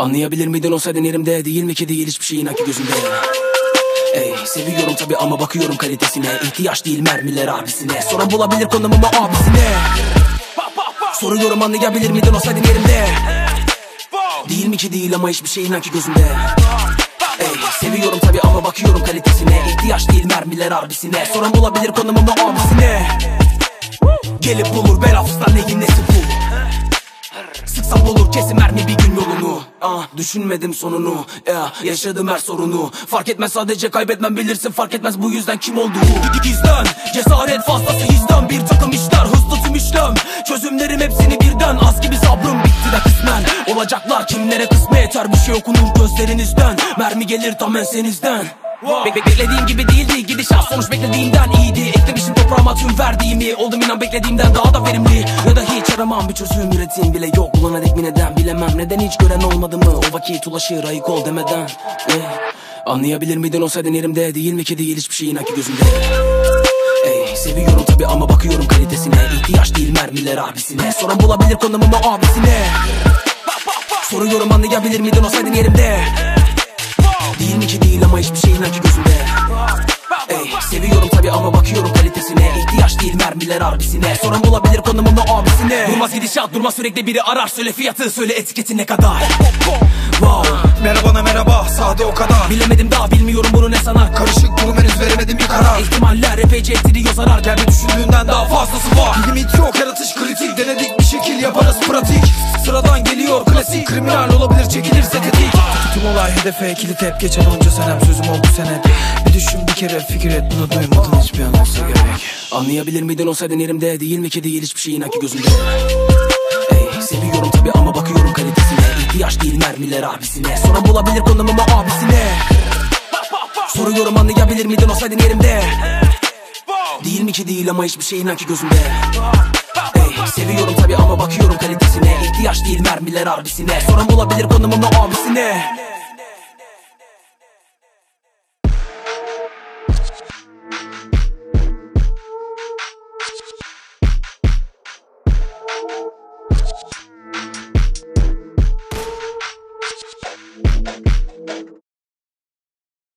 Anlayabilir miydin olsaydın yerimde? Değil mi ki değil, hiçbir şey inan ki gözümde. Ey, seviyorum tabi ama bakıyorum kalitesine. İhtiyaç değil mermiler abisine. Soran bulabilir konumumu abisine. Soruyorum anlayabilir miydin olsaydın yerimde? Değil mi ki değil ama hiçbir şey inan ki gözümde. Ey, seviyorum tabi ama bakıyorum kalitesine. İhtiyaç değil mermiler abisine. Soran bulabilir konumumu abisine. Gelip bulur bel hafızdan neyin nesi bu? Sıksam olur kesin mermi bir gün yolunu. Düşünmedim sonunu, yaşadım her sorunu. Fark etmez sadece kaybetmem, bilirsin fark etmez bu yüzden kim olduğu. Gizlen cesaret fazlası hizden, bir takım işler hızlı tüm işlem. Çözümlerim hepsini birden, az gibi sabrım bitti de kısmen. Olacaklar kimlere kısmet, yeter bir şey okunur gözlerinizden. Mermi gelir tam ensenizden. Beklediğim gibi değildi gidişat, sonuç beklediğimden iyiydi. Eklemişim toprağıma tüm verdiğimi, oldum inan beklediğimden daha da verimli. Ya da hiç aramam bir çözüm, üretim bile yok. Bulana dek mi neden bilemem, neden hiç gören olmadı mı? O vakit ulaşır ayık ol demeden. Anlayabilir miydin olsaydın yerimde? Değil mi ki değil, hiçbir şey inan ki gözümde. Ey, seviyorum tabi ama bakıyorum kalitesine. İhtiyaç değil mermiler abisine. Soran bulabilir konumumu abisine. Soruyorum anlayabilir miydin olsaydın yerimde? Değil mi ki değil ama hiçbir şey inan ki gözümde. Ey, seviyorum tabi ama bakıyorum kalitesine. İhtiyaç değil mermiler abisine. Soran bulabilir konumumu abisine. Durmaz gidişat, durmaz sürekli biri arar. Söyle fiyatı, söyle etiketi ne kadar. Wow. Merhabana merhaba, sade o kadar. Bilemedim daha, bilmiyorum bunu ne sanar. Karışık durum, henüz veremedim bir karar. İhtimaller epeyce ettiriyor zarar. Kendi düşündüğünden daha fazlası var. Limit yok, yaratış kritik. Denedik bir şekil yaparız pratik. Sıradan geliyor klasik. Kriminal olabilir, çekilirse tetik. Tüm olay hedefe kilit hep. Geçen onca senem sözüm oldu senet. Bir düşün bir kere, fikir et bunu duymadın hiçbir an olsa gerek. Anlayabilir miydin olsaydın yerimde? Değil mi ki değil, hiçbir şey inan ki gözümde. Ey, seviyorum tabi ama bakıyorum kalitesine. İhtiyaç değil mermiler abisine. Soran bulabilir konumumu abisine. Soruyorum anlayabilir miydin olsaydın yerimde? Değil mi ki değil ama hiçbir şey inan ki gözümde. Ey, seviyorum tabi ama bakıyorum kalitesine. İhtiyaç değil mermiler abisine. Soran bulabilir konumumu abisine.